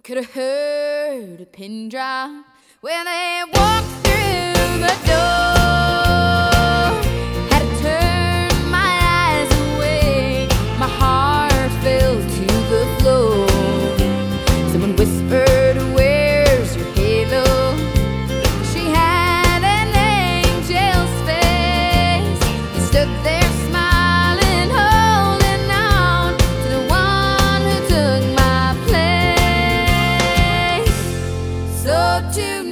could have heard a pin drop when they walked through the door. Had to turn my eyes away, my heart fell to the floor. Someone whispered, "Where's your halo?" She had an angel's face. He stood there smiling, holding on to the one who took my place. So to